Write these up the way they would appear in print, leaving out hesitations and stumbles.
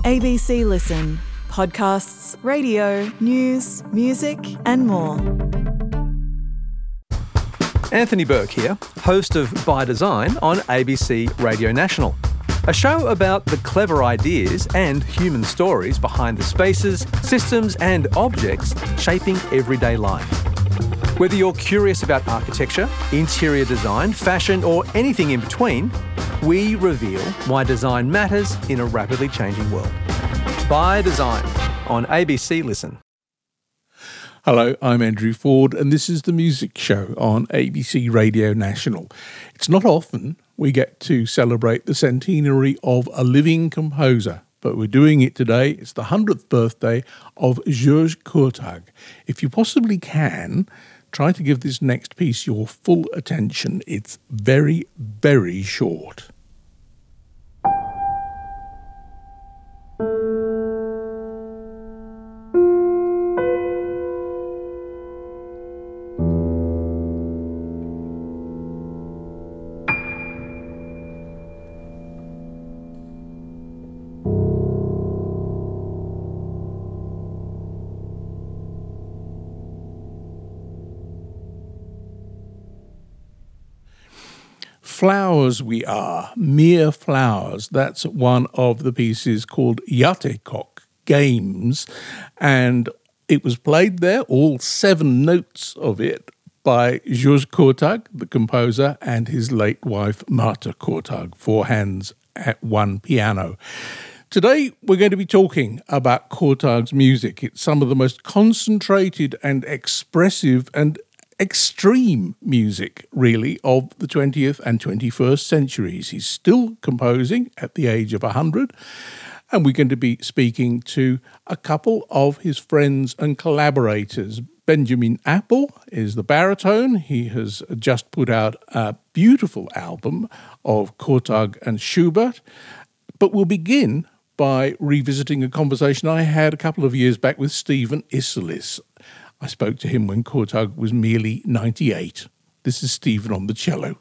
ABC Listen. Podcasts, radio, news, music and more. Anthony Burke here, host of By Design on ABC Radio National. A show about the clever ideas and human stories behind the spaces, systems and objects shaping everyday life. Whether you're curious about architecture, interior design, fashion or anything in between, we reveal why design matters in a rapidly changing world. By Design on ABC Listen. Hello, I'm Andrew Ford and this is The Music Show on ABC Radio National. It's not often we get to celebrate the centenary of a living composer, but we're doing it today. It's the 100th birthday of Georges Courtag. If you possibly can, try to give this next piece your full attention. It's very, very short. Flowers we are, mere flowers. That's one of the pieces called Yatecock Games, and it was played there, all 7 notes of it, by Georges Courtag, the composer, and his late wife Marthe Courtag, 4 hands at 1 piano. Today we're going to be talking about Courtag's music. It's some of the most concentrated and expressive and extreme music, really, of the 20th and 21st centuries. He's still composing at the age of 100, and we're going to be speaking to a couple of his friends and collaborators. Benjamin Apple is the baritone. He has just put out a beautiful album of Courtag and Schubert. But we'll begin by revisiting a conversation I had a couple of years back with Stephen Isserlis. I spoke to him when Courtag was merely 98. This is Stephen on the cello.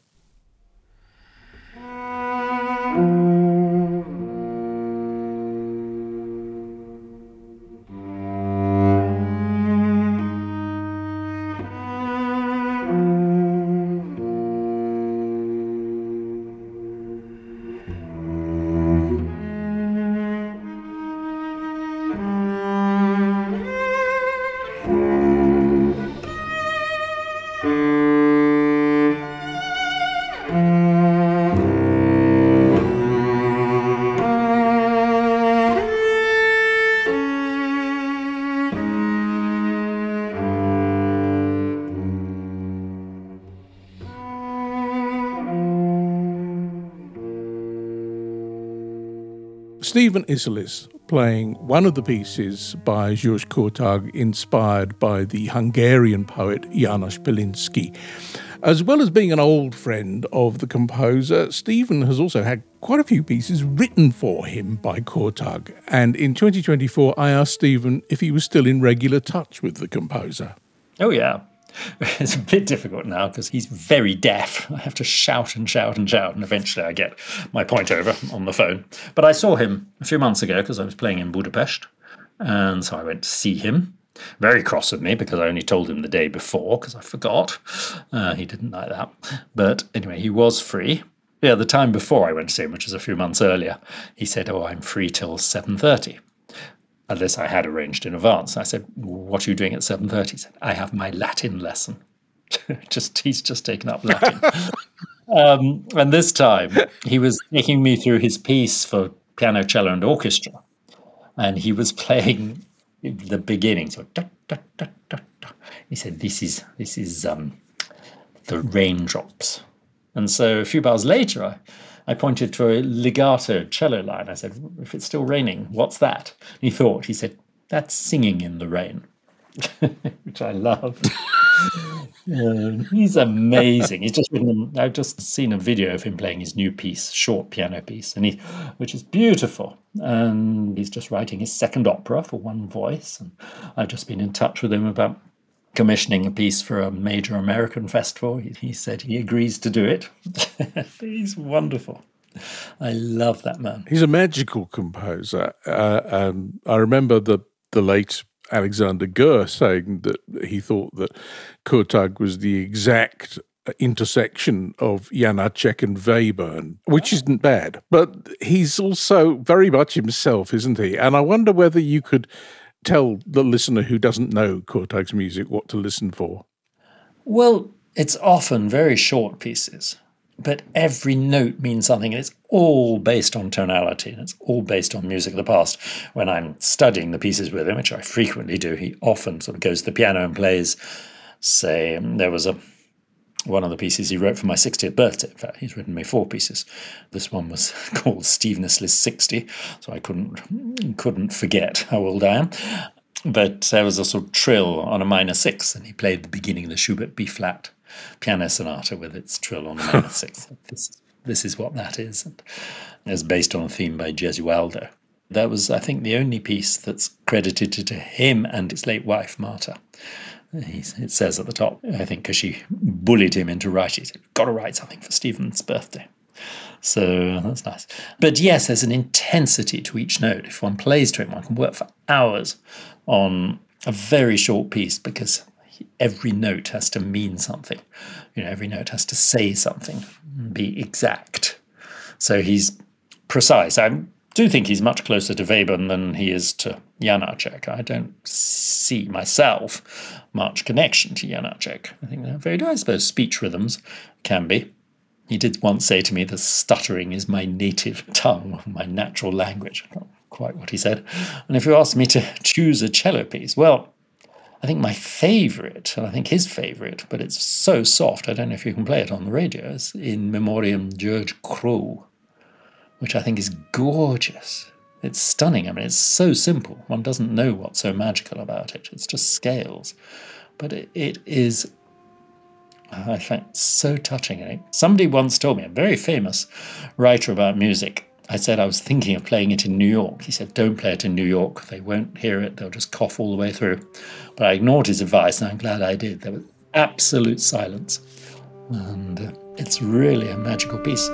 Stephen Isserlis playing one of the pieces by Georges Courtag inspired by the Hungarian poet János Pilinszky. As well as being an old friend of the composer, Stephen has also had quite a few pieces written for him by Courtag. And in 2024, I asked Stephen if he was still in regular touch with the composer. Oh, yeah. It's a bit difficult now because he's very deaf. I have to shout and shout and shout, and eventually I get my point over on the phone. But I saw him a few months ago because I was playing in Budapest, and so I went to see him. Very cross with me because I only told him the day before because I forgot. He didn't like that. But anyway, he was free. Yeah, the time before I went to see him, which was a few months earlier, he said, "Oh, I'm free till 7:30. And this I had arranged in advance. I said, "What are you doing at 7:30? He said, "I have my Latin lesson." He's just taken up Latin. And this time he was taking me through his piece for piano, cello and orchestra. And he was playing the beginning. So da, da, da, da, da. He said, this is the raindrops. And so a few bars later, I pointed to a legato cello line. I said, "If it's still raining, what's that?" And he said, "That's singing in the rain," which I love. He's amazing. I've just seen a video of him playing his new piece, short piano piece, which is beautiful. And he's just writing his second opera for one voice. And I've just been in touch with him about commissioning a piece for a major American festival. He said he agrees to do it. He's wonderful. I love that man. He's a magical composer. I remember the late Alexander Goer saying that he thought that Kurtag was the exact intersection of Janacek and Webern, which isn't bad. But he's also very much himself, isn't he? And I wonder whether you could tell the listener who doesn't know Kurtag's music what to listen for. Well, it's often very short pieces, but every note means something, and it's all based on tonality, and it's all based on music of the past. When I'm studying the pieces with him, which I frequently do, he often sort of goes to the piano and plays, say, there was one of the pieces he wrote for my 60th birthday. In fact, he's written me 4 pieces. This one was called Steve Nisler's 60, so I couldn't forget how old I am. But there was a sort of trill on a minor 6, and he played the beginning of the Schubert B-flat piano sonata with its trill on a minor 6. This is what that is. And it's based on a theme by Gesualdo. That was, I think, the only piece that's credited to him and his late wife, Marta. It says at the top, I think, because she bullied him into writing. He said, got to write something for Stephen's birthday. So that's nice. But yes, there's an intensity to each note. If one plays to it, one can work for hours on a very short piece because every note has to mean something. Every note has to say something, be exact. So he's precise. I do think he's much closer to Webern than he is to Janacek. I don't see myself much connection to Janacek. I think they're very good. I suppose speech rhythms can be. He did once say to me that stuttering is my native tongue, my natural language. Not quite what he said. And if you asked me to choose a cello piece, well, I think my favourite, and I think his favourite, but it's so soft, I don't know if you can play it on the radio, is In Memoriam George Crowe, which I think is gorgeous. It's stunning. I mean, it's so simple. One doesn't know what's so magical about it. It's just scales. But it is, I find, so touching. Somebody once told me, a very famous writer about music, I said I was thinking of playing it in New York. He said, don't play it in New York. They won't hear it. They'll just cough all the way through. But I ignored his advice, and I'm glad I did. There was absolute silence. And it's really a magical piece.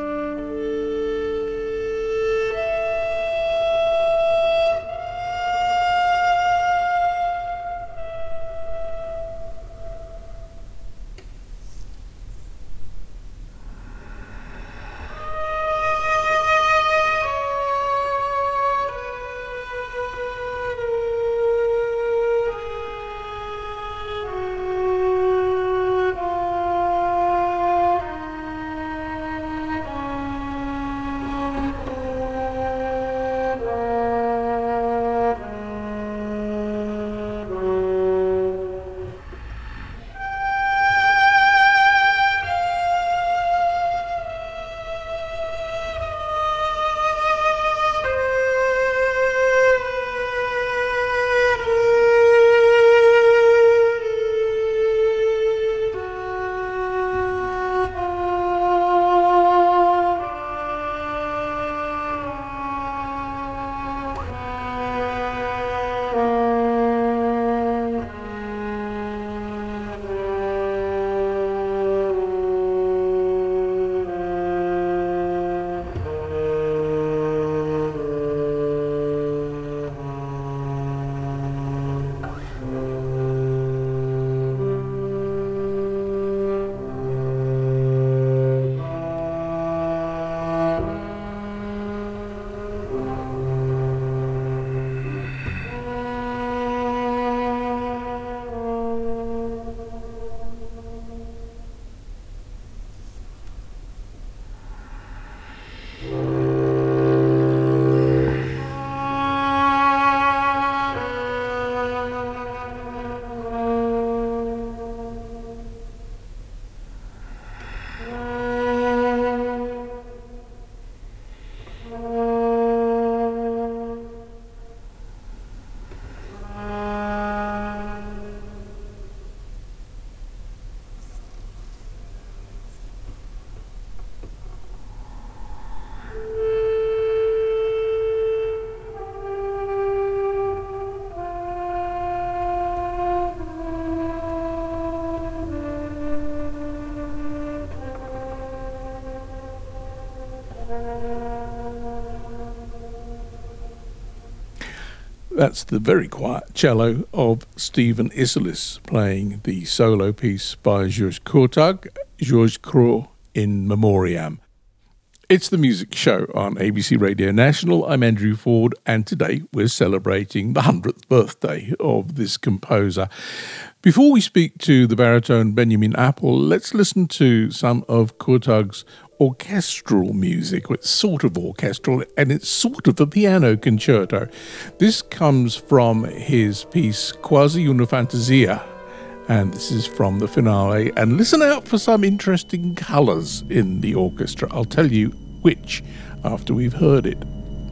That's the very quiet cello of Stephen Isserlis playing the solo piece by Georges Courtag, Georges Cros in Memoriam. It's the Music Show on ABC Radio National. I'm Andrew Ford, and today we're celebrating the 100th birthday of this composer. Before we speak to the baritone Benjamin Appel, let's listen to some of Courtag's orchestral music. It's sort of orchestral, and it's sort of a piano concerto. This comes from his piece Quasi una Fantasia, and this is from the finale. And listen out for some interesting colours in the orchestra. I'll tell you which after we've heard it.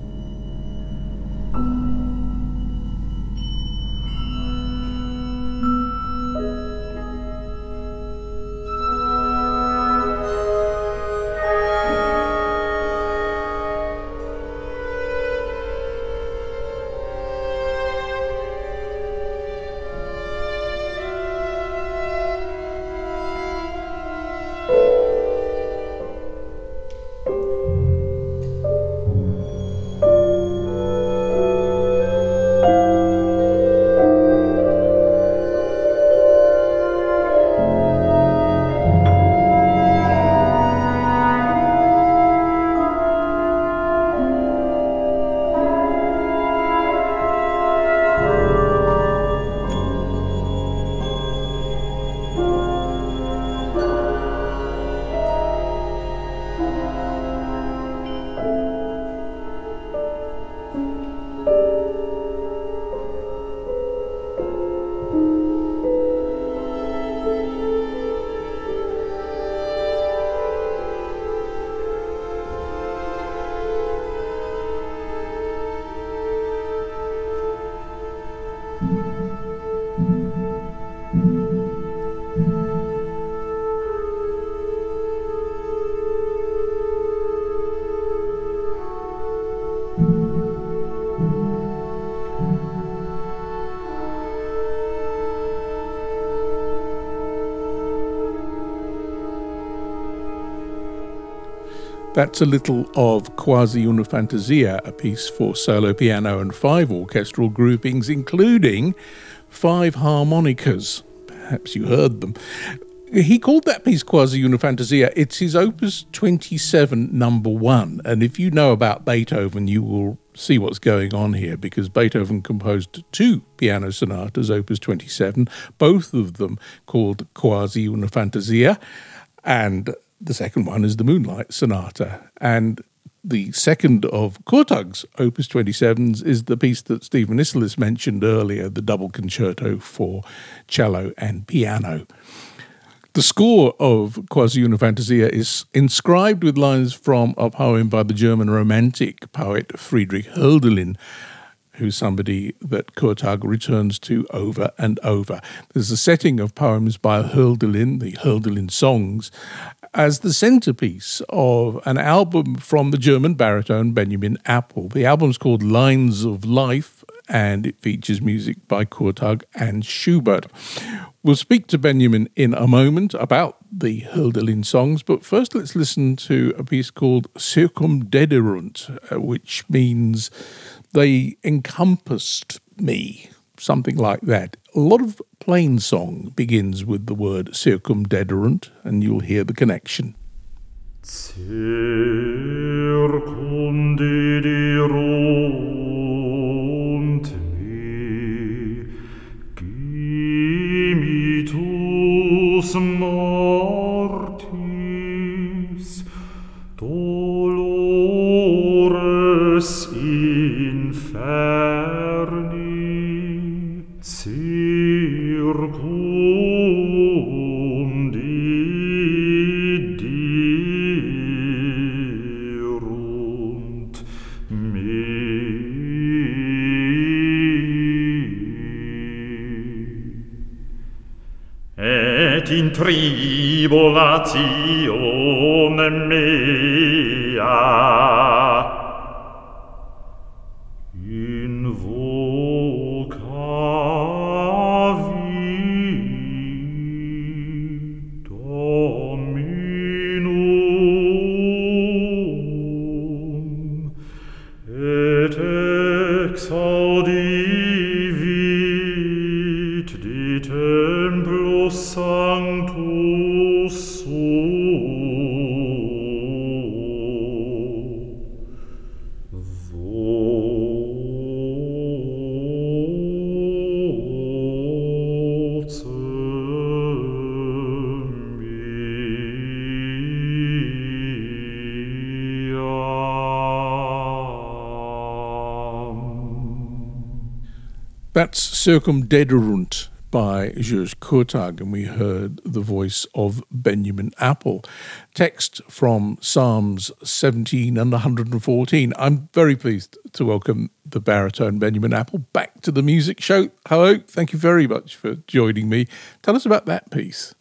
That's a little of Quasi una Fantasia, a piece for solo piano and 5 orchestral groupings, including 5 harmonicas. Perhaps you heard them. He called that piece Quasi una Fantasia. It's his Opus 27, number 1. And if you know about Beethoven, you will see what's going on here, because Beethoven composed 2 piano sonatas, Opus 27, both of them called Quasi una Fantasia, and the second one is the Moonlight Sonata. And the second of Courtag's Opus 27s is the piece that Stephen Isserlis mentioned earlier, the double concerto for cello and piano. The score of Quasi una Fantasia is inscribed with lines from a poem by the German Romantic poet Friedrich Hölderlin, who's somebody that Courtag returns to over and over. There's a setting of poems by Hölderlin, the Hölderlin songs, as the centerpiece of an album from the German baritone Benjamin Appel. The album's called Lines of Life, and it features music by Courtag and Schubert. We'll speak to Benjamin in a moment about the Hölderlin songs, but first let's listen to a piece called Circumdederunt, which means they encompassed me, something like that. A lot of plain song begins with the word circumdederunt, and you'll hear the connection. Circumdederunt me, gemitus mortis, dolores inferni, circumdederunt me. Et in tribulatione mea invocavi Dominum et exaltavi audivit de templo sancto suo. That's Circumdederunt by Georges Kurtag, and we heard the voice of Benjamin Apple. Text from Psalms 17 and 114. I'm very pleased to welcome the baritone Benjamin Apple back to the music show. Hello, thank you very much for joining me. Tell us about that piece.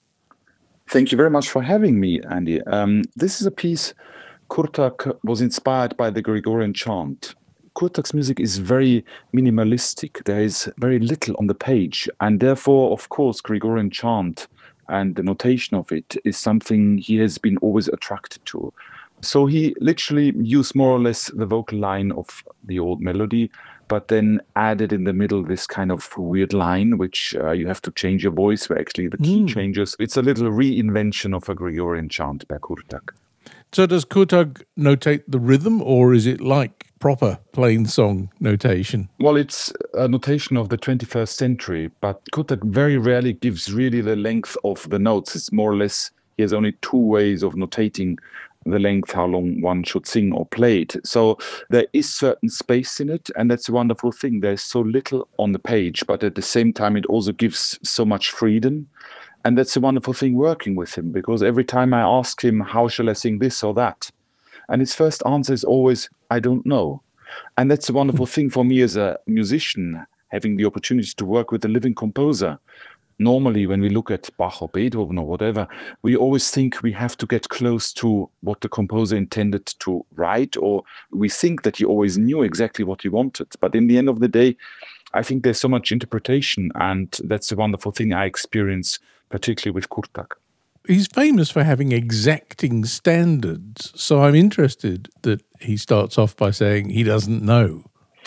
Thank you very much for having me, Andy. This is a piece Kurtag was inspired by the Gregorian chant. Kurtag's music is very minimalistic. There is very little on the page, and therefore, of course, Gregorian chant and the notation of it is something he has been always attracted to. So he literally used more or less the vocal line of the old melody, but then added in the middle this kind of weird line, which you have to change your voice, where actually the key changes. It's a little reinvention of a Gregorian chant by Kurtag. So does Kurtag notate the rhythm, or is it like proper plain song notation? Well, it's a notation of the 21st century, but Kurtag very rarely gives really the length of the notes. It's more or less, he has only two ways of notating the length, how long one should sing or play it. So there is certain space in it, and that's a wonderful thing. There's so little on the page, but at the same time, it also gives so much freedom. And that's a wonderful thing working with him, because every time I ask him, how shall I sing this or that? And his first answer is always, I don't know. And that's a wonderful thing for me as a musician, having the opportunity to work with a living composer. Normally, when we look at Bach or Beethoven or whatever, we always think we have to get close to what the composer intended to write, or we think that he always knew exactly what he wanted. But in the end of the day, I think there's so much interpretation, and that's a wonderful thing I experience, particularly with Kurtag. He's famous for having exacting standards, so I'm interested that he starts off by saying he doesn't know.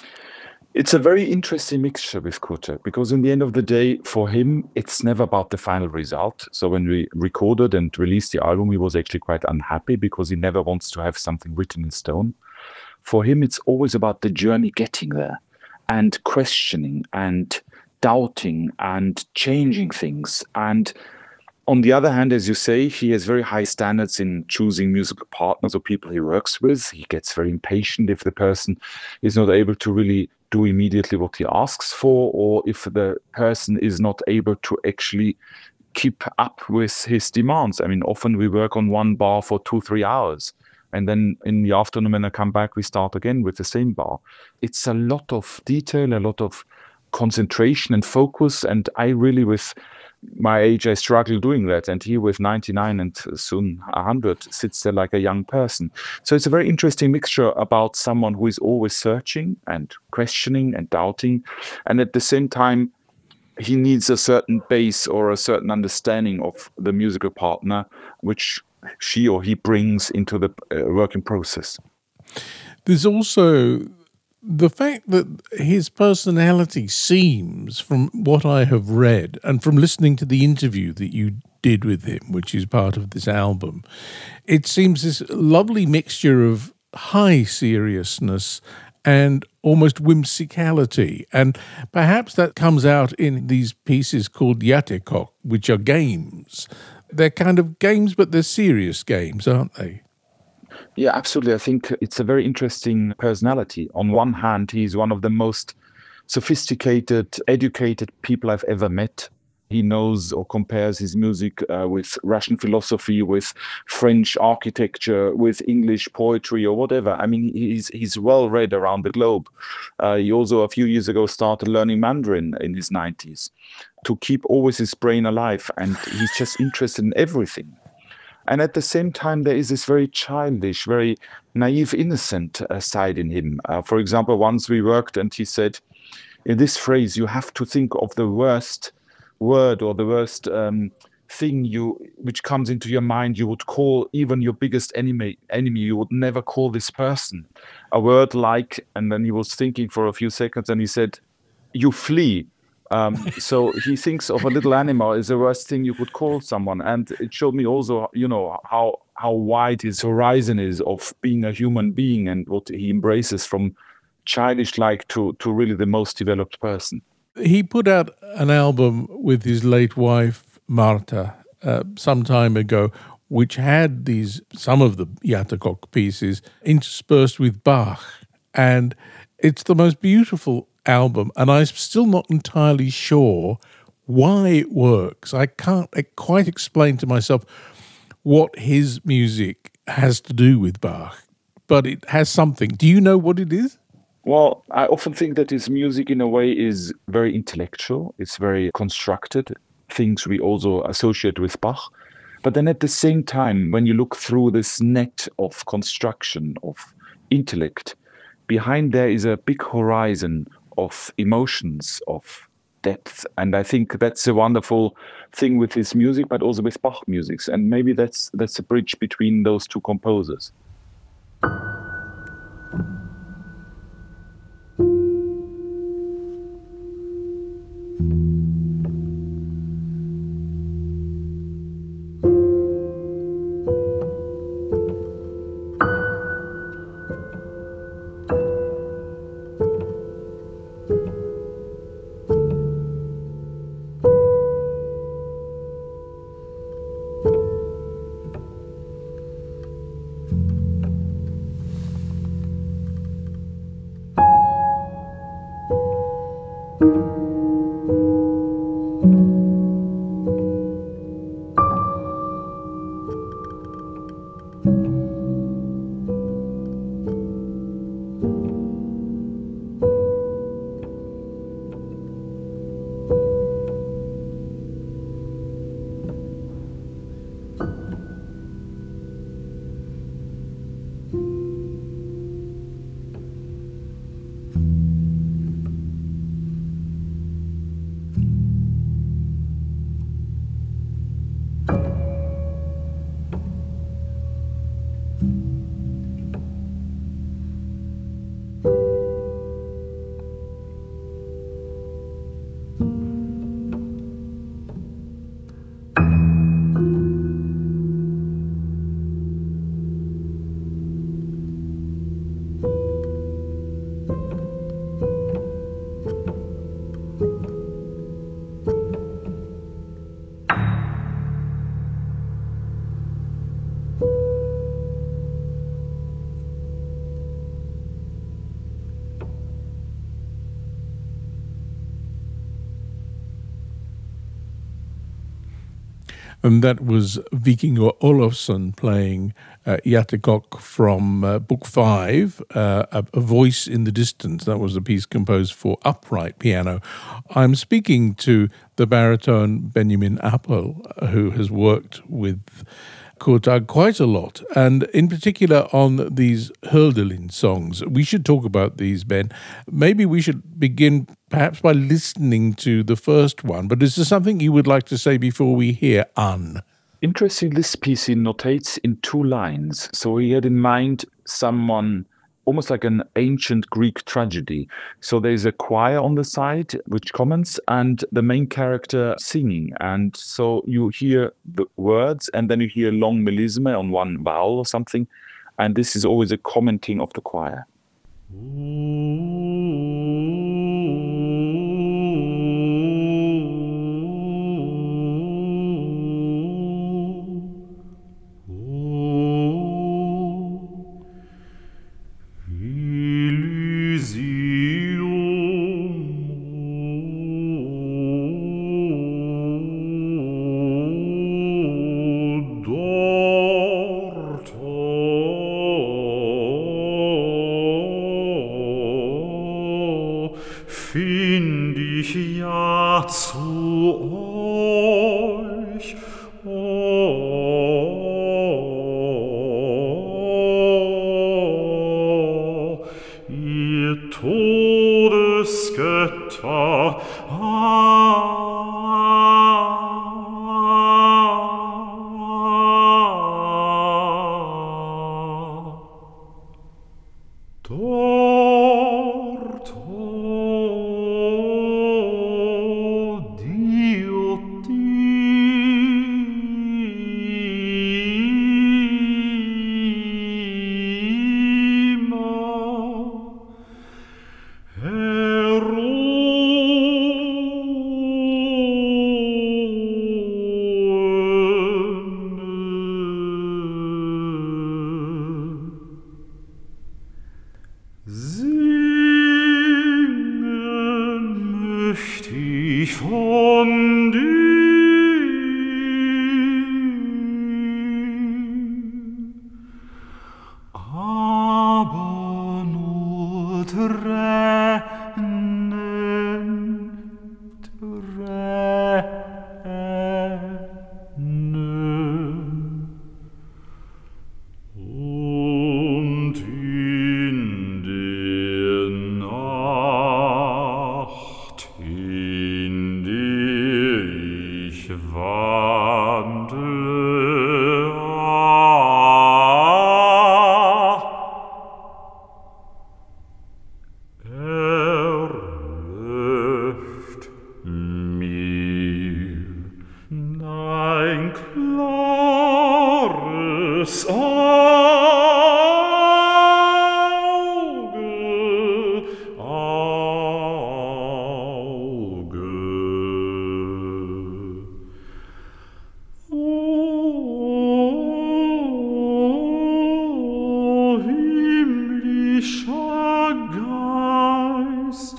It's a very interesting mixture with Kurtag, because in the end of the day, for him, it's never about the final result. So when we recorded and released the album, he was actually quite unhappy because he never wants to have something written in stone. For him, it's always about the journey getting there, and questioning and doubting and changing things. And on the other hand, as you say, he has very high standards in choosing musical partners or people he works with. He gets very impatient if the person is not able to really do immediately what he asks for, or if the person is not able to actually keep up with his demands. I mean, often we work on one bar for 2-3 hours. And then in the afternoon, when I come back, we start again with the same bar. It's a lot of detail, a lot of concentration and focus. And I really, with my age, I struggle doing that. And he, with 99 and soon 100, sits there like a young person. So it's a very interesting mixture about someone who is always searching and questioning and doubting. And at the same time, he needs a certain base or a certain understanding of the musical partner, which she or he brings into the working process. There's also the fact that his personality seems, from what I have read and from listening to the interview that you did with him, which is part of this album, it seems this lovely mixture of high seriousness and almost whimsicality. And perhaps that comes out in these pieces called Yatekok, which are games. They're kind of games, but they're serious games, aren't they? Yeah, absolutely. I think it's a very interesting personality. On one hand, he's one of the most sophisticated, educated people I've ever met. He knows or compares his music with Russian philosophy, with French architecture, with English poetry or whatever. I mean, he's well read around the globe. He also, a few years ago, started learning Mandarin in his 90s to keep always his brain alive. And he's just interested in everything. And at the same time, there is this very childish, very naive, innocent side in him. For example, once we worked and he said, in this phrase, you have to think of the worst word or the worst thing which comes into your mind you would call even your biggest enemy. You would never call this person a word like, and then he was thinking for a few seconds and he said, "You flee." So he thinks of a little animal is the worst thing you could call someone. And it showed me also, how wide his horizon is of being a human being and what he embraces from childish-like to really the most developed person. He put out an album with his late wife, Marta, some time ago, which had some of the Yatakok pieces interspersed with Bach. And it's the most beautiful album, and I'm still not entirely sure why it works. I can't quite explain to myself what his music has to do with Bach, but it has something. Do you know what it is? Well, I often think that his music in a way is very intellectual. It's very constructed, things we also associate with Bach. But then at the same time, when you look through this net of construction, of intellect, behind there is a big horizon of emotions, of depth. And I think that's a wonderful thing with his music, but also with Bach music. And maybe that's a bridge between those two composers. And that was Vikingur Olofsson playing Yatakok from Book 5, a Voice in the Distance. That was a piece composed for upright piano. I'm speaking to the baritone Benjamin Appel, who has worked with Kurtag quite a lot, and in particular on these Hölderlin songs. We should talk about these, Ben. Maybe we should begin perhaps by listening to the first one, but is there something you would like to say before we hear An? Interesting, this piece he notates in 2 lines. So he had in mind someone almost like an ancient Greek tragedy. So there's a choir on the side which comments and the main character singing. And so you hear the words and then you hear long melisma on one vowel or something. And this is always a commenting of the choir. Find ich ja zu euch, ihr Todesgötter, flüchtig von dir. Aber nur Tränen, Tränen. Und in der Nacht, in der ich wandle, erlöscht mir dein klares Auge. O himmlischer Geist,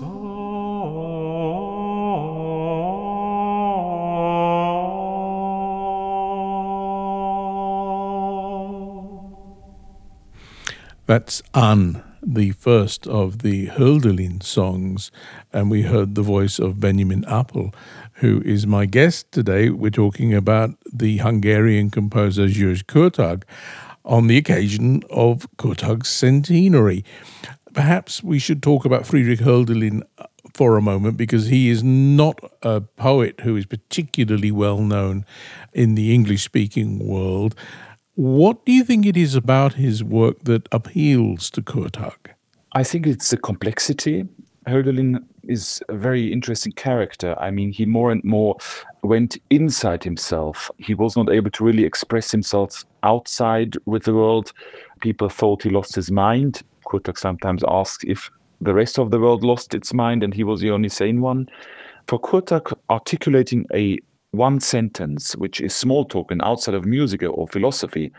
That's An, the first of the Hölderlin songs, and we heard the voice of Benjamin Appel, who is my guest today. We're talking about the Hungarian composer György Kurtag on the occasion of Kurtag's centenary. Perhaps we should talk about Friedrich Hölderlin for a moment, because he is not a poet who is particularly well known in the English-speaking world. What do you think it is about his work that appeals to Kurtag? I think it's the complexity. Hölderlin is a very interesting character. I mean, he more and more went inside himself. He was not able to really express himself outside with the world. People thought he lost his mind. Kurtag sometimes asks if the rest of the world lost its mind and he was the only sane one. For Kurtag, articulating a one sentence, which is small talk and outside of music or philosophy,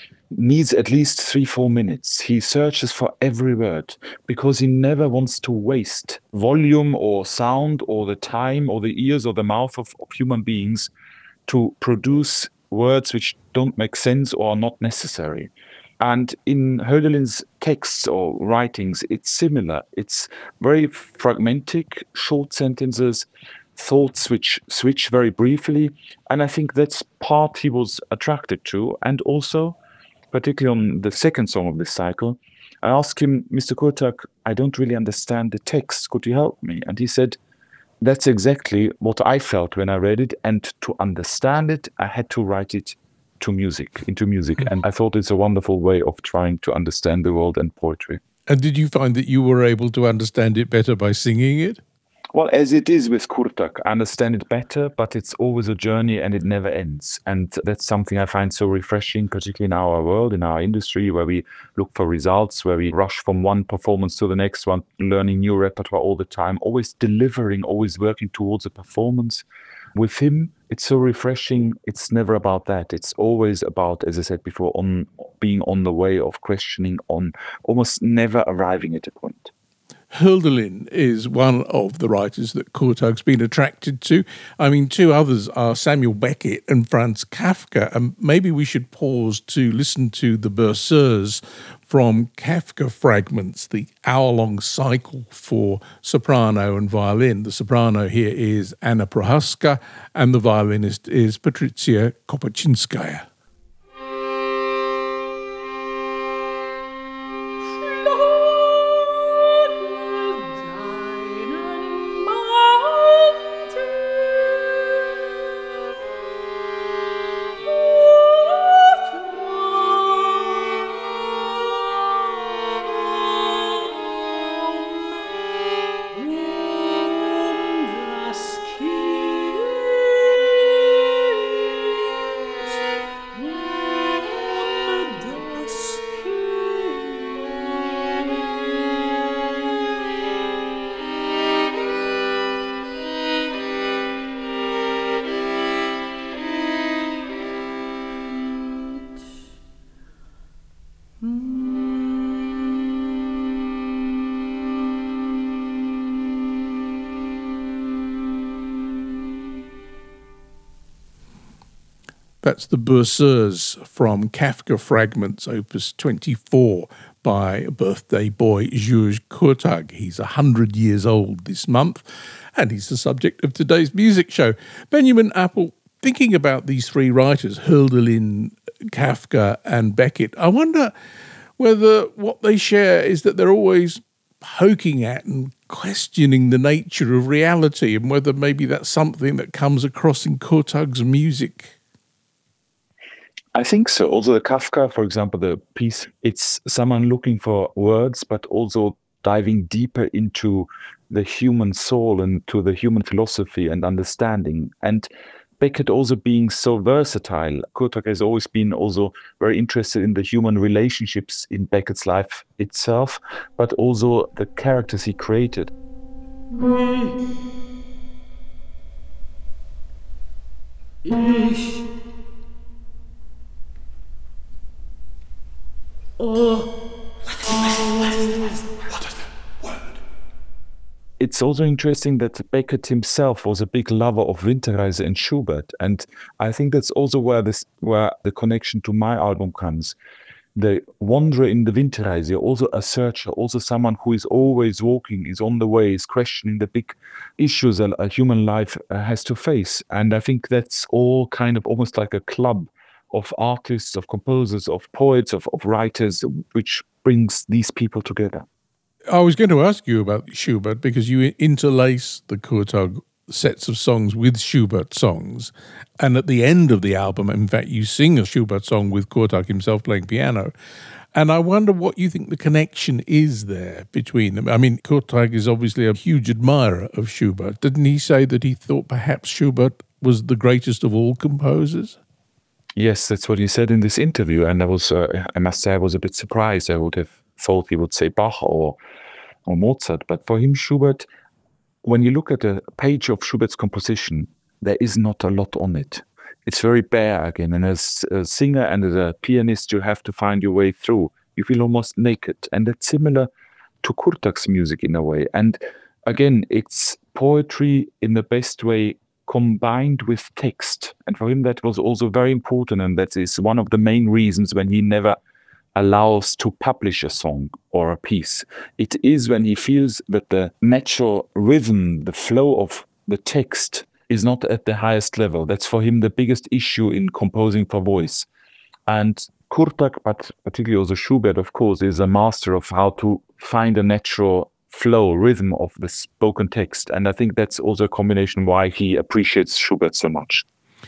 needs at least 3-4 minutes. He searches for every word because he never wants to waste volume or sound or the time or the ears or the mouth of human beings to produce words which don't make sense or are not necessary. And in Hölderlin's texts or writings, it's similar. It's very fragmentic, short sentences, thoughts which switch very briefly. And I think that's part he was attracted to. And also, particularly on the second song of this cycle, I asked him, Mr. Kurtag, I don't really understand the text. Could you help me? And he said, that's exactly what I felt when I read it. And to understand it, I had to write it into music. And I thought it's a wonderful way of trying to understand the world and poetry. And did you find that you were able to understand it better by singing it? Well, as it is with Kurtag, I understand it better, but it's always a journey and it never ends. And that's something I find so refreshing, particularly in our world, in our industry, where we look for results, where we rush from one performance to the next one, learning new repertoire all the time, always delivering, always working towards a performance. With him, it's so refreshing. It's never about that. It's always about, as I said before, on being on the way of questioning, on almost never arriving at a point. Hölderlin is one of the writers that Kurtag's been attracted to. I mean, two others are Samuel Beckett and Franz Kafka, and maybe we should pause to listen to the Berceuse from Kafka Fragments, the hour-long cycle for soprano and violin. The soprano here is Anna Prohaska, and the violinist is Patricia Kopachinskaya. That's the Berceuse from Kafka Fragments, Opus 24, by birthday boy Georges Kurtag. He's 100 years old this month, and he's the subject of today's music show. Benjamin Apple, thinking about these three writers, Hölderlin, Kafka and Beckett, I wonder whether what they share is that they're always poking at and questioning the nature of reality, and whether maybe that's something that comes across in Kurtag's music. I think so. Also, the Kafka, for example, the piece, it's someone looking for words, but also diving deeper into the human soul and to the human philosophy and understanding. And Beckett also being so versatile. Kurtag has always been also very interested in the human relationships in Beckett's life itself, but also the characters he created. It's also interesting that Beckett himself was a big lover of Winterreise and Schubert, and I think that's also where the connection to my album comes. The wanderer in the Winterreise, also a searcher, also someone who is always walking, is on the way, is questioning the big issues a human life has to face. And I think that's all kind of almost like a club of artists, of composers, of poets, of writers, which brings these people together. I was going to ask you about Schubert because you interlace the Kurtag sets of songs with Schubert songs, and at the end of the album, in fact, you sing a Schubert song with Kurtag himself playing piano. And I wonder what you think the connection is there between them. I mean, Kurtag is obviously a huge admirer of Schubert. Didn't he say that he thought perhaps Schubert was the greatest of all composers? Yes, that's what he said in this interview, and I must say, I was a bit surprised. I would have thought he would say Bach or Mozart, but for him, Schubert, when you look at a page of Schubert's composition, there is not a lot on it. It's very bare again, and as a singer and as a pianist, you have to find your way through. You feel almost naked, and that's similar to Kurtag's music in a way. And again, it's poetry in the best way combined with text, and for him that was also very important, and that is one of the main reasons when he never allows to publish a song or a piece. It is when he feels that the natural rhythm, the flow of the text is not at the highest level. That's for him the biggest issue in composing for voice. And Kurtag, but particularly also Schubert, of course, is a master of how to find a natural flow, rhythm of the spoken text. And I think that's also a combination why he appreciates Schubert so much.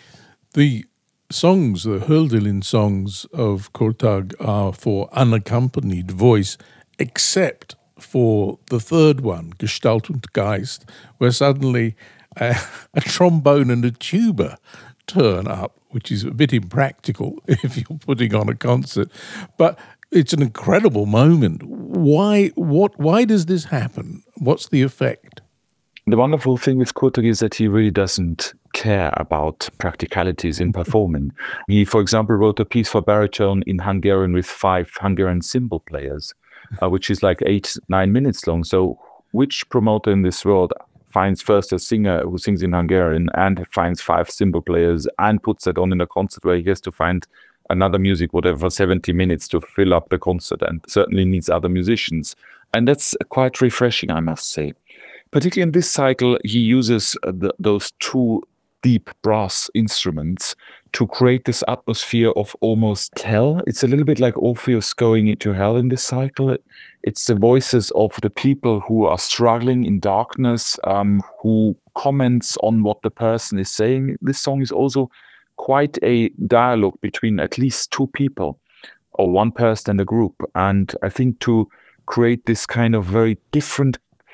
The songs, the Hölderlin songs of Kurtag, are for unaccompanied voice, except for the third one, Gestalt und Geist, where suddenly a trombone and a tuba turn up, which is a bit impractical if you're putting on a concert. But it's an incredible moment. Why does this happen? What's the effect? The wonderful thing with Kurtag is that he really doesn't care about practicalities in performing. He, for example, wrote a piece for baritone in Hungarian with 5 Hungarian cymbal players, which is like 8-9 minutes long. So which promoter in this world finds first a singer who sings in Hungarian and finds 5 cymbal players and puts that on in a concert where he has to find another music, whatever, for 70 minutes to fill up the concert, and certainly needs other musicians. And that's quite refreshing, I must say. Particularly in this cycle, he uses those 2 deep brass instruments to create this atmosphere of almost hell. It's a little bit like Orpheus going into hell in this cycle. It's the voices of the people who are struggling in darkness, who comments on what the person is saying. This song is also quite a dialogue between at least 2 people, or one person and a group. And I think to create this kind of very different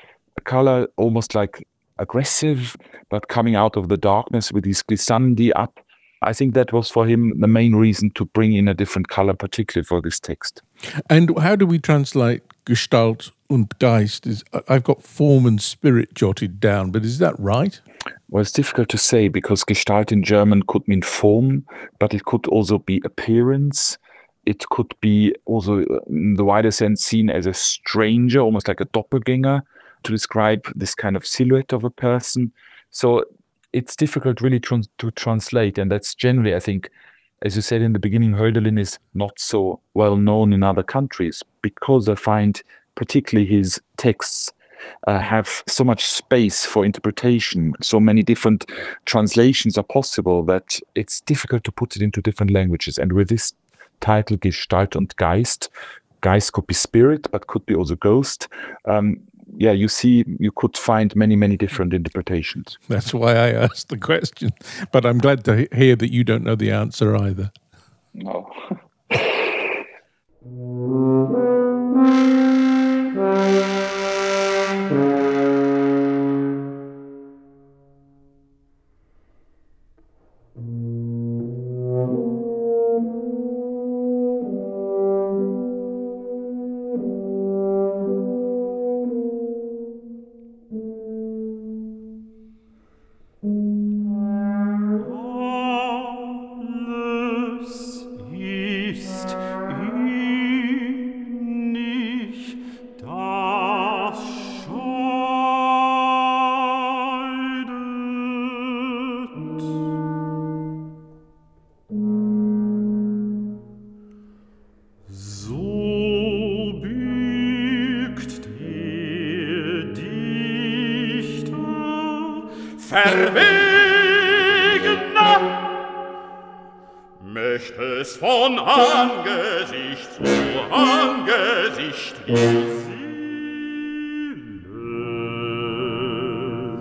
color, almost like aggressive, but coming out of the darkness with his glissandi up, I think that was for him the main reason to bring in a different color, particularly for this text. And how do we translate Gestalt und Geist? I've got form and spirit jotted down, but is that right? Well, it's difficult to say because Gestalt in German could mean form, but it could also be appearance. It could be also, in the wider sense, seen as a stranger, almost like a doppelganger, to describe this kind of silhouette of a person. So it's difficult really to translate, and that's generally, I think, as you said in the beginning, Hölderlin is not so well known in other countries because I find particularly his texts have so much space for interpretation, so many different translations are possible that it's difficult to put it into different languages. And with this title, Gestalt und Geist, Geist could be spirit, but could be also ghost. You see, you could find many different interpretations. That's why I asked the question. But I'm glad to hear that you don't know the answer either. No. Alles ist in nicht das scheidet. So biegt der Dichter verwegener, möcht es von Angesicht zu Angesicht die Seele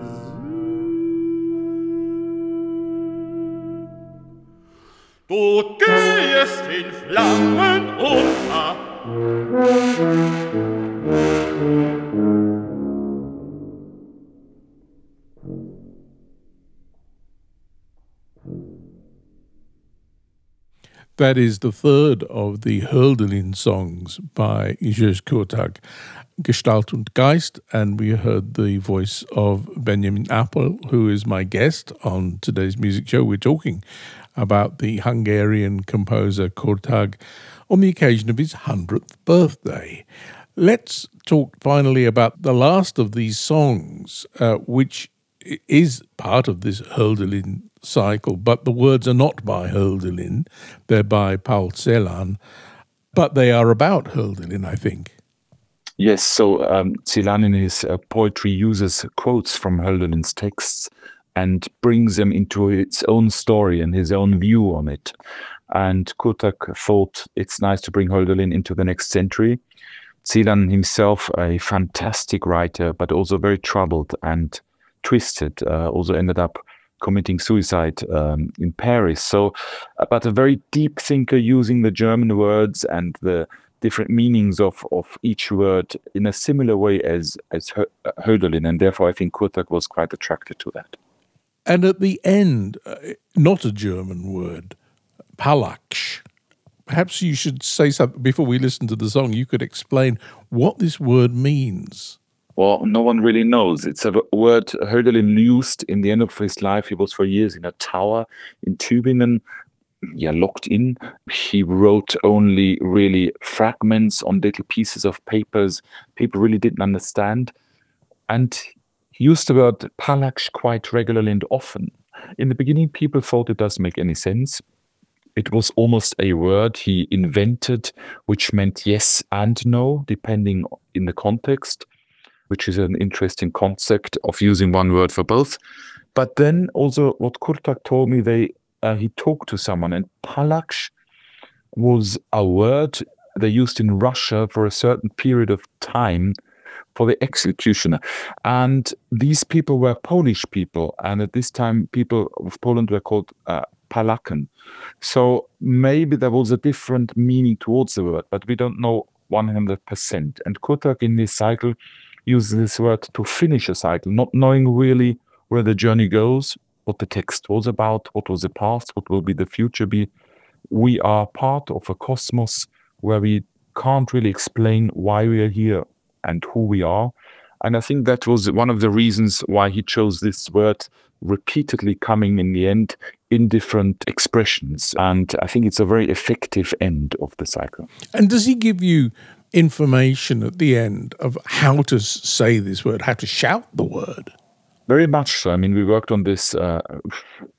sehen. Du gehst in Flammen unter, That is the third of the Hölderlin songs by Grzegorz Kurtag, Gestalt und Geist, and we heard the voice of Benjamin Appel, who is my guest on today's music show. We're talking about the Hungarian composer Kurtag on the occasion of his 100th birthday. Let's talk finally about the last of these songs, which is part of this Hölderlin cycle, but the words are not by Hölderlin, they're by Paul Celan, but they are about Hölderlin, I think. Yes, so Celan in his poetry uses quotes from Hölderlin's texts and brings them into its own story and his own view on it. And Kurtag thought it's nice to bring Hölderlin into the next century. Celan himself, a fantastic writer, but also very troubled and twisted, also ended up committing suicide in Paris. So, but a very deep thinker using the German words and the different meanings of each word in a similar way as Hölderlin, and therefore I think Kurtag was quite attracted to that. And at the end, not a German word, Palaksch. Perhaps you should say something before we listen to the song. You could explain what this word means. Well, no one really knows. It's a word Hölderlin used in the end of his life. He was for years in a tower in Tübingen, locked in. He wrote only really fragments on little pieces of papers people really didn't understand. And he used the word Palaksch quite regularly and often. In the beginning, people thought it doesn't make any sense. It was almost a word he invented, which meant yes and no, depending in the context, which is an interesting concept of using one word for both. But then also what Kurtag told me, he talked to someone, and Palaksch was a word they used in Russia for a certain period of time for the executioner. And these people were Polish people, and at this time people of Poland were called Palaken. So maybe there was a different meaning towards the word, but we don't know 100%. And Kurtag in this cycle uses this word to finish a cycle, not knowing really where the journey goes, what the text was about, what was the past, what will be the future be. We are part of a cosmos where we can't really explain why we are here and who we are. And I think that was one of the reasons why he chose this word, repeatedly coming in the end in different expressions. And I think it's a very effective end of the cycle. And does he give you information at the end of how to say this word, how to shout the word? Very much so. I mean, we worked on this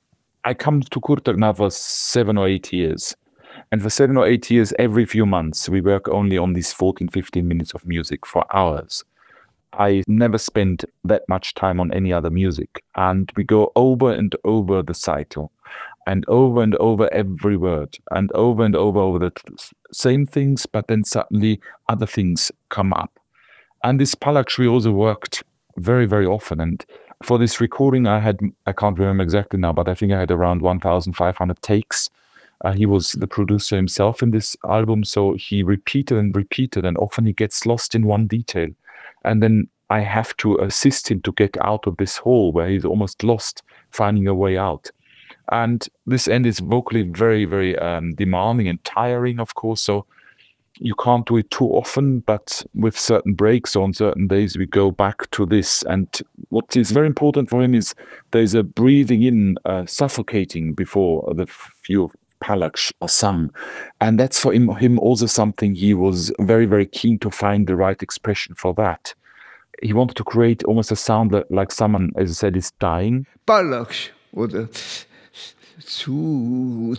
I come to Kurtag now for 7 or 8 years. And for 7 or 8 years, every few months, we work only on these 14, 15 minutes of music for hours. I never spend that much time on any other music. And we go over and over the cycle, and over every word, and over the same things, but then suddenly other things come up. And this Palakshri also worked very, very often. And for this recording, I can't remember exactly now, but I think I had around 1,500 takes. He was the producer himself in this album, so he repeated, and often he gets lost in one detail. And then I have to assist him to get out of this hole where he's almost lost, finding a way out. And this end is vocally very, very demanding and tiring, of course, so you can't do it too often, but with certain breaks on certain days, we go back to this. And what is very important for him is there's a breathing in, suffocating before the few Palaksh are sung. And that's for him also something he was very, very keen to find the right expression for that. He wanted to create almost a sound like someone, as I said, is dying. Palaksh oder zu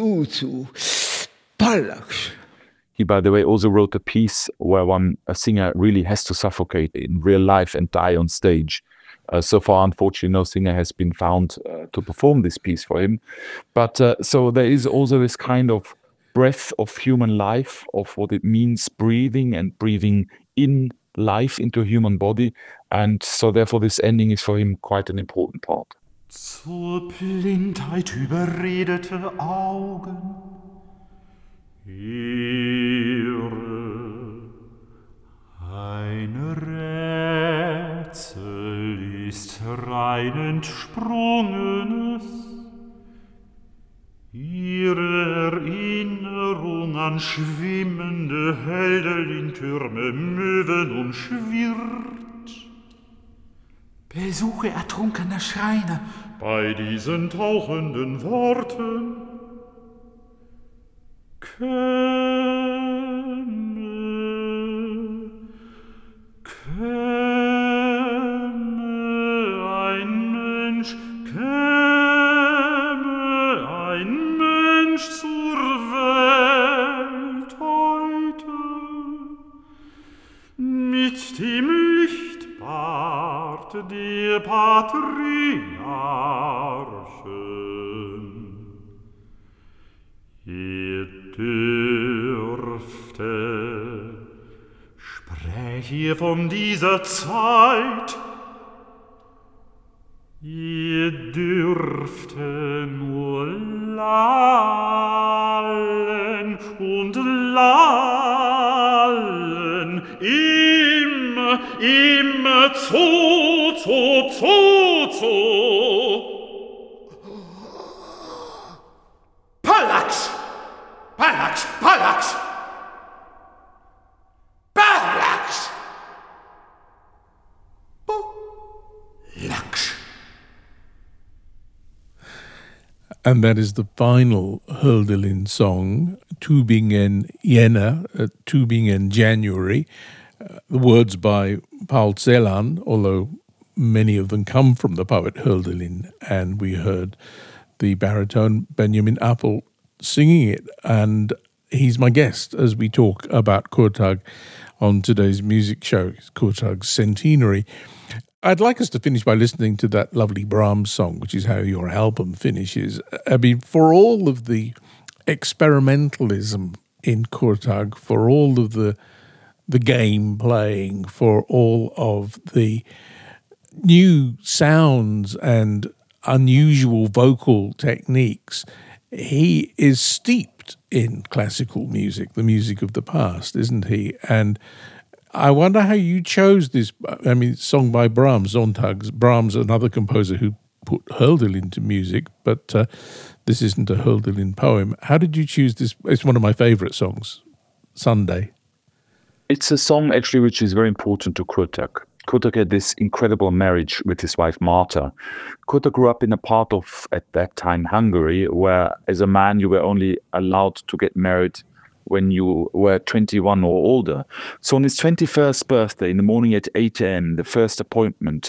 Palaksh. He, by the way, also wrote a piece where a singer really has to suffocate in real life and die on stage. So far, unfortunately, no singer has been found to perform this piece for him. But so there is also this kind of breath of human life, of what it means breathing and breathing in life into a human body. And so therefore this ending is for him quite an important part. Zur Blindheit überredete Augen, ein Rätsel ist rein entsprungenes, ihre Erinnerung an schwimmende Heldelin-Türme, Möwen umschwirrt. Besuche ertrunkener Schreine. Bei diesen tauchenden Worten käme ein Mensch zur Welt heute mit dem Lichtbart der Patriarchen. Dürfte, spräche ihr von dieser Zeit, ihr dürfte nur lallen und lallen, immer zu. Palaksh! Palaksh! Palaksh! Palaksh! Palaksh! And that is the final Hölderlin song, Tübingen Jänner, Tübingen January. The words by Paul Celan, although many of them come from the poet Hölderlin, and we heard the baritone Benjamin Appel singing it. And he's my guest as we talk about Kurtag on today's music show, Kurtag's centenary. I'd like us to finish by listening to that lovely Brahms song, which is how your album finishes. I mean, for all of the experimentalism in Kurtag, for all of the game playing, for all of the new sounds and unusual vocal techniques, he is steeped in classical music, the music of the past, isn't he? And I wonder how you chose this, song by Brahms, Sonntags. Brahms, another composer who put Hölderlin to music, but this isn't a Hölderlin poem. How did you choose this? It's one of my favourite songs, Sunday. It's a song, actually, which is very important to Kurtag. Kurtag had this incredible marriage with his wife, Marta. Kurtag grew up in a part of, at that time, Hungary, where as a man you were only allowed to get married when you were 21 or older. So on his 21st birthday, in the morning at 8 a.m., the first appointment,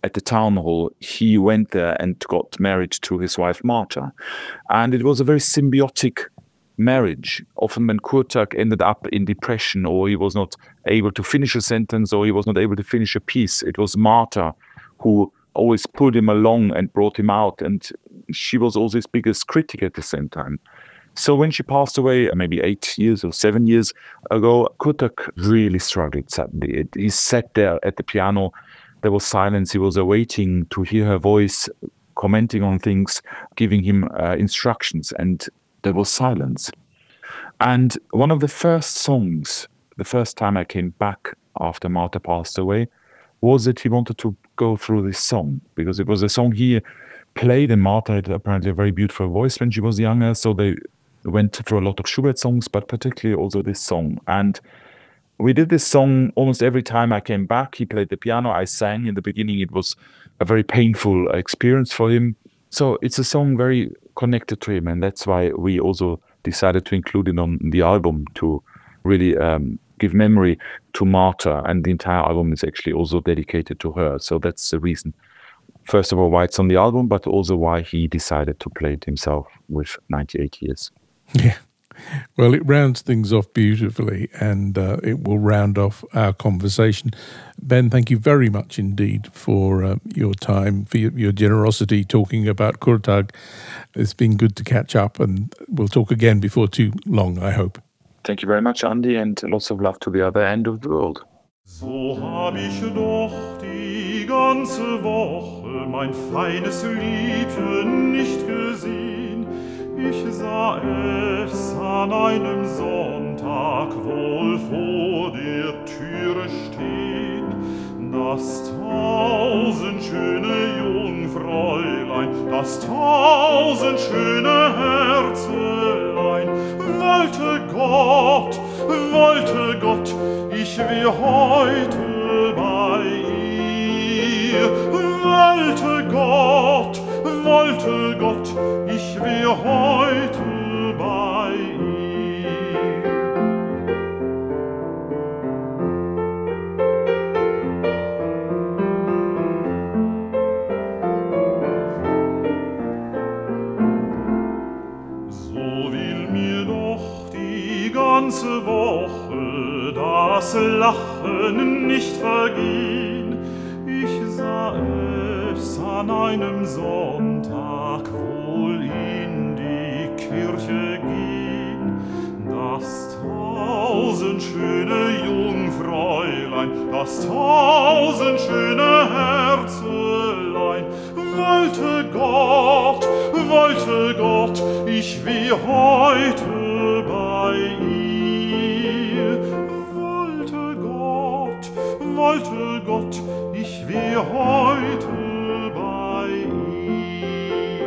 at the town hall, he went there and got married to his wife Marta. And it was a very symbiotic marriage. Often when Kurtag ended up in depression, or he was not able to finish a sentence, or he was not able to finish a piece, it was Marta who always pulled him along and brought him out. And she was also his biggest critic at the same time. So when she passed away, maybe 8 years or 7 years ago, Kurtag really struggled suddenly. He sat there at the piano. There was silence. He was awaiting to hear her voice, commenting on things, giving him instructions, and there was silence. And one of the first songs, the first time I came back after Marta passed away, was that he wanted to go through this song, because it was a song he played, and Marta had apparently a very beautiful voice when she was younger, so they went through a lot of Schubert songs, but particularly also this song. And we did this song almost every time I came back. He played the piano, I sang. In the beginning, it was a very painful experience for him. So it's a song very connected to him, and that's why we also decided to include it on the album to really give memory to Marta, and the entire album is actually also dedicated to her. So that's the reason, first of all, why it's on the album, but also why he decided to play it himself with 98 years. Yeah. Well, it rounds things off beautifully, and it will round off our conversation. Ben, thank you very much indeed for your time, for your generosity talking about Kurtag. It's been good to catch up, and we'll talk again before too long, I hope. Thank you very much, Andy, and lots of love to the other end of the world. So hab ich doch die ganze Woche mein feines Liebchen nicht gesehen. Ich sah es an einem Sonntag wohl vor der Türe stehen. Das tausendschöne Jungfräulein, das tausendschöne Herzelein, wollte Gott, ich wär heute bei ihr. Wollte Gott, ich wär heute bei ihr. So will mir doch die ganze Woche das Lachen nicht vergehen. Ich sah es an einem Sonntag wohl in die Kirche gehen. Das tausendschöne Jungfräulein, das tausendschöne Herzelein, wollte Gott, ich wär heute bei ihr. Wollte Gott, ich wär heute bei ihr.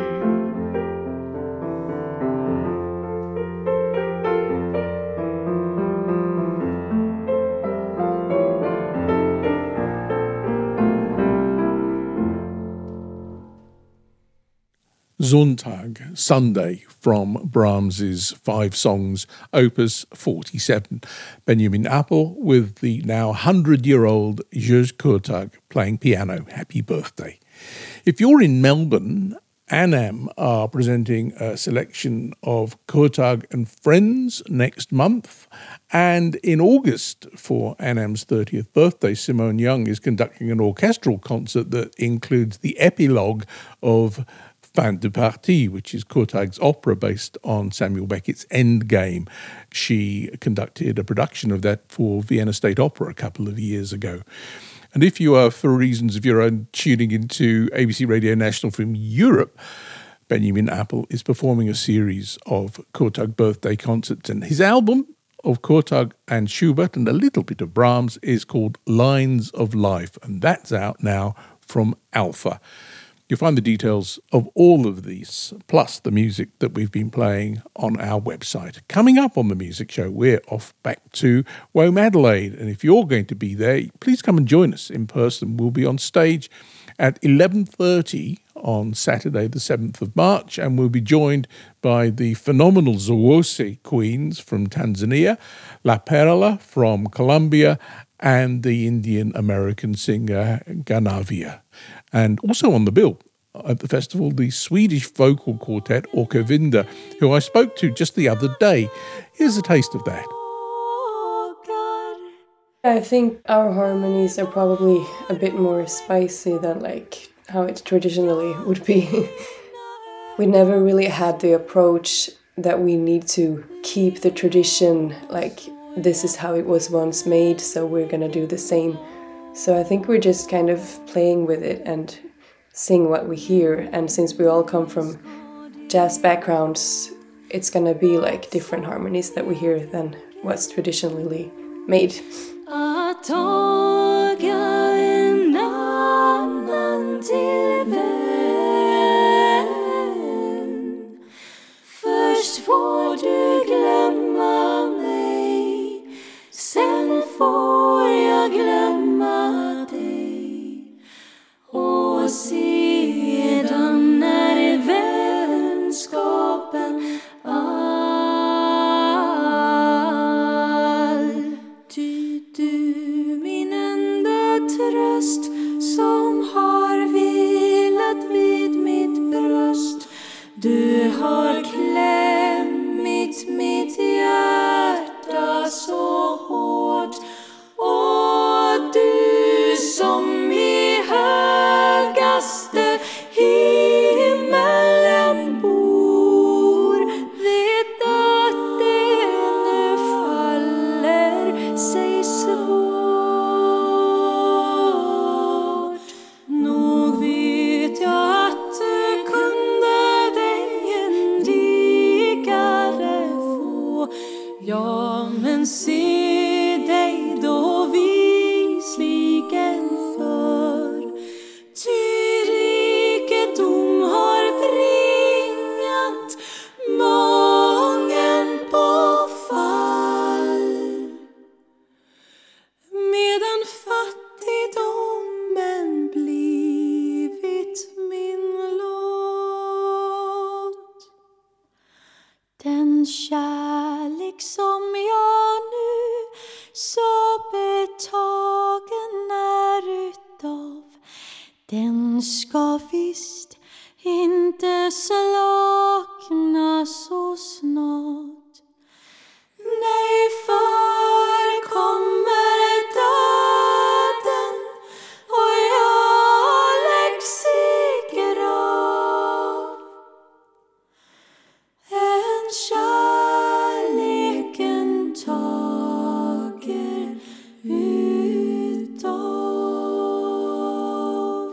Sonntag, Sunday, from Brahms's 5 Songs, Opus 47. Benjamin Appel with the now 100-year-old Jerzy Kurtag playing piano. Happy birthday. If you're in Melbourne, Annam are presenting a selection of Kurtag and Friends next month. And in August, for Annam's 30th birthday, Simone Young is conducting an orchestral concert that includes the epilogue of Fin de Partie, which is Kurtag's opera based on Samuel Beckett's Endgame. She conducted a production of that for Vienna State Opera a couple of years ago. And if you are, for reasons of your own, tuning into ABC Radio National from Europe, Benjamin Appel is performing a series of Kurtag birthday concerts. And his album of Kurtag and Schubert and a little bit of Brahms is called Lines of Life. And that's out now from Alpha. You'll find the details of all of these, plus the music that we've been playing, on our website. Coming up on the Music Show, we're off back to Womadelaide. And if you're going to be there, please come and join us in person. We'll be on stage at 11:30 on Saturday, the 7th of March, and we'll be joined by the phenomenal Zawose Queens from Tanzania, La Perla from Colombia, and the Indian-American singer Ganavia. And also on the bill at the festival, the Swedish vocal quartet Orkevinda, who I spoke to just the other day. Here's a taste of that. I think our harmonies are probably a bit more spicy than like how it traditionally would be. We never really had the approach that we need to keep the tradition, like this is how it was once made, so we're gonna do the same. So I think we're just kind of playing with it and sing what we hear, and since we all come from jazz backgrounds, it's gonna be like different harmonies that we hear than what's traditionally made. Först får du glömma mig, sen får jag glömma dig. Och sedan är vänskapen all. Ty du min enda tröst som har vilat vid mitt bröst. Du har klämmit mitt hjärta så hårt. Och du som i högaste himmelen bor, vet att det nu faller sig svårt. Nog vet jag att du kunde dig en rikare få. Ja, men se dig då visligen för. Ty rikedom har bringat mången på fall, medan fattigdomen blivit min lott. Den kärlek som jag nu så betagen är utav, den ska visst inte slakna så snart. Nej, för kommer döden och jag läggs i grav. En kärleken tager utav.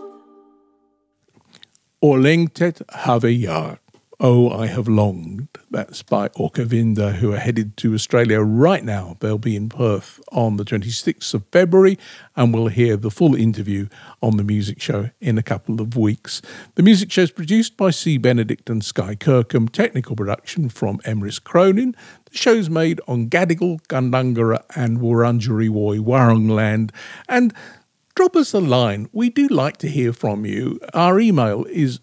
Orlängtet have jag. Oh, I have longed. That's by Orkevinda, who are headed to Australia right now. They'll be in Perth on the 26th of February, and we'll hear the full interview on the music show in a couple of weeks. The music show is produced by C. Benedict and Sky Kirkham, technical production from Emrys Cronin. The show's made on Gadigal, Gundungurra and Wurundjeri Woi Wurrung land. And drop us a line. We do like to hear from you. Our email is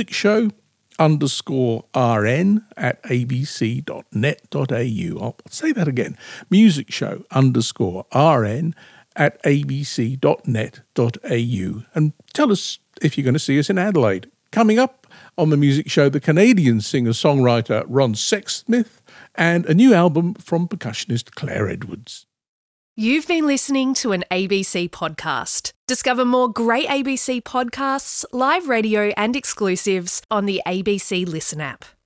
musicshow_rn@abc.net.au. I'll say that again. musicshow_rn@abc.net.au. And tell us if you're going to see us in Adelaide. Coming up on the music show, the Canadian singer-songwriter Ron Sexsmith and a new album from percussionist Claire Edwards. You've been listening to an ABC podcast. Discover more great ABC podcasts, live radio and exclusives on the ABC Listen app.